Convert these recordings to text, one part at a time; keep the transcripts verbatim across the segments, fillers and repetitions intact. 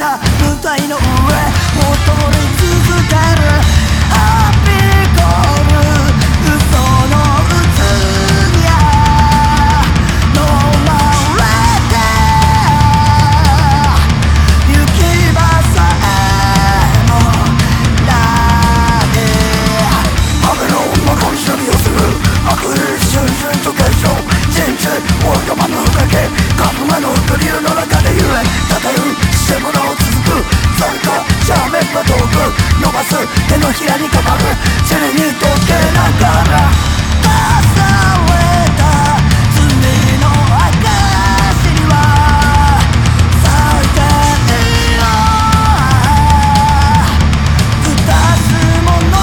た舞台の上踊り続けるハッピーコール嘘の渦にゃ飲まれて行き場さえもない雨の中に忍び寄せる悪意瞬々と結晶真実を読まぬだけ革命のグリルの中で揺れ漂うしてものを続くそれか斜面の道具伸ばす手のひらにかかる塵に溶けながら重ねた罪の証には最低よ二つもの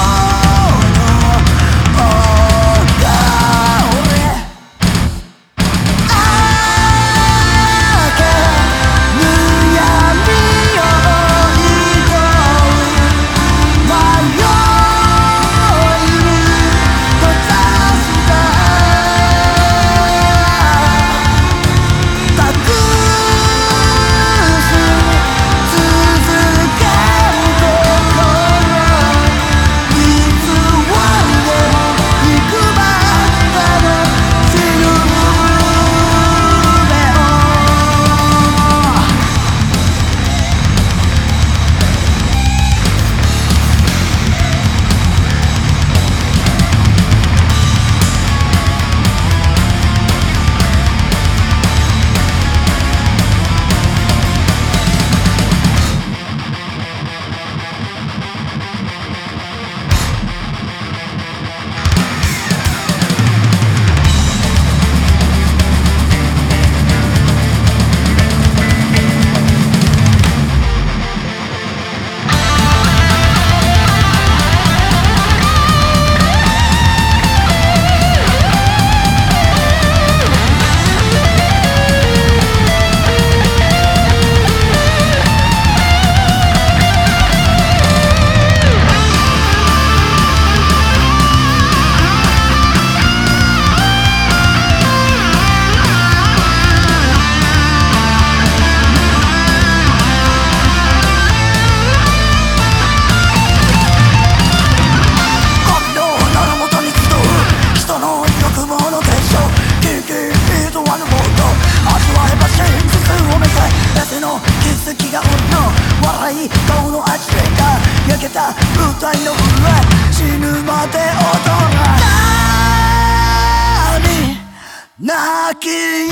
顔の味が焼けた舞台の上死ぬまで踊らない泣き